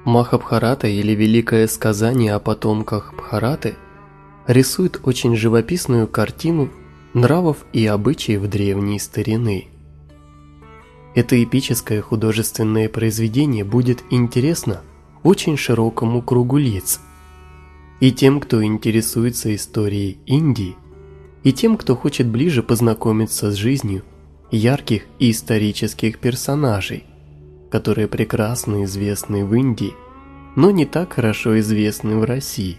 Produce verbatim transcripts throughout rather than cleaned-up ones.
Махабхарата или Великое сказание о потомках Бхараты рисует очень живописную картину нравов и обычаев древней старины. Это эпическое художественное произведение будет интересно очень широкому кругу лиц, и тем, кто интересуется историей Индии, и тем, кто хочет ближе познакомиться с жизнью ярких и исторических персонажей, которые прекрасно известны в Индии, но не так хорошо известны в России.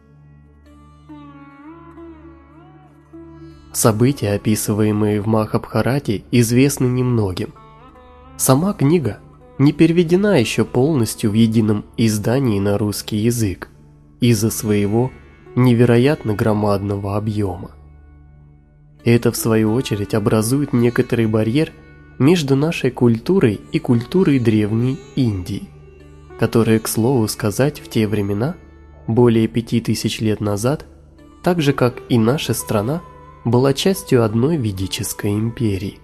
События, описываемые в Махабхарате, известны немногим. Сама книга не переведена еще полностью в едином издании на русский язык из-за своего невероятно громадного объема. Это, в свою очередь, образует некоторый барьер между нашей культурой и культурой древней Индии, которая, к слову сказать, в те времена, более пяти тысяч лет назад, так же как и наша страна, была частью одной ведической империи.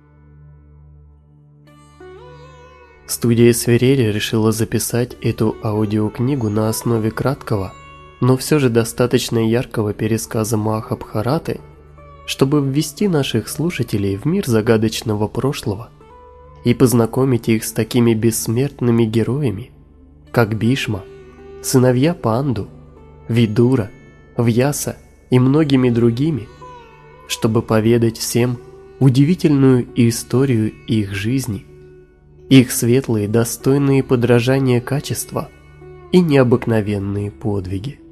Студия Свирели решила записать эту аудиокнигу на основе краткого, но все же достаточно яркого пересказа Махабхараты, чтобы ввести наших слушателей в мир загадочного прошлого и познакомить их с такими бессмертными героями, как Бишма, сыновья Панду, Видура, Вьяса и многими другими, чтобы поведать всем удивительную историю их жизни, их светлые, достойные подражания качества и необыкновенные подвиги.